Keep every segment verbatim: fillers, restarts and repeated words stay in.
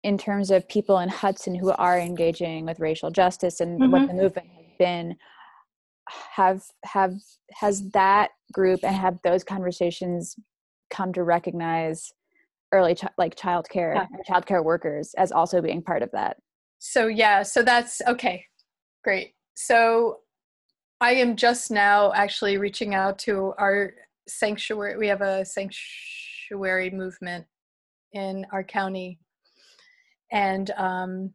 in terms of people in Hudson who are engaging with racial justice and mm-hmm. what the movement has been, have have has that group and have those conversations come to recognize early ch- like childcare yeah. and childcare workers as also being part of that? So yeah, so that's okay, great. So I am just now actually reaching out to our sanctuary. We have a sanctuary movement in our county, and um,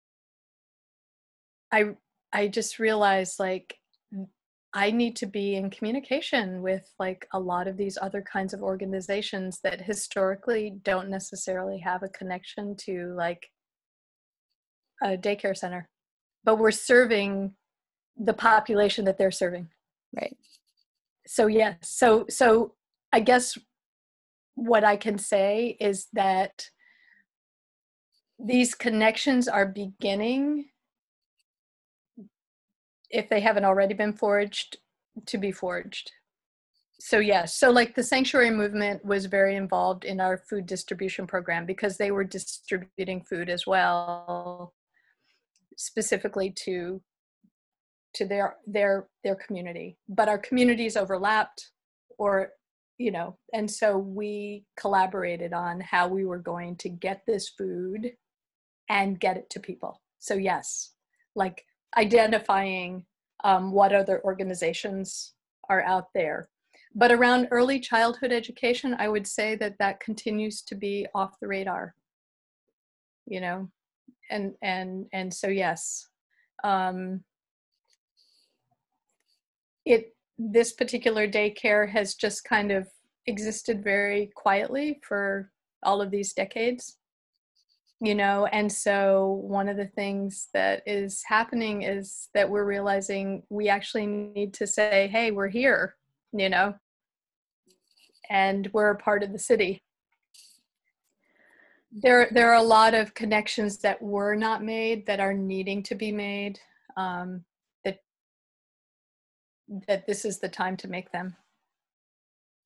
I I just realized like I need to be in communication with like a lot of these other kinds of organizations that historically don't necessarily have a connection to like a daycare center, but we're serving the population that they're serving. Right. So yeah, so so I guess what I can say is that these connections are beginning, if they haven't already been forged, to be forged. So yes, so like the sanctuary movement was very involved in our food distribution program because they were distributing food as well, specifically to to their their their community. But our communities overlapped, or you know, and so we collaborated on how we were going to get this food and get it to people. So yes, like identifying um, what other organizations are out there. But around early childhood education, I would say that that continues to be off the radar, you know, and and and so yes, um, it this particular daycare has just kind of existed very quietly for all of these decades, you know, and so one of the things that is happening is that we're realizing we actually need to say, hey, we're here, you know, and we're a part of the city. There, there are a lot of connections that were not made that are needing to be made, um, that, that this is the time to make them.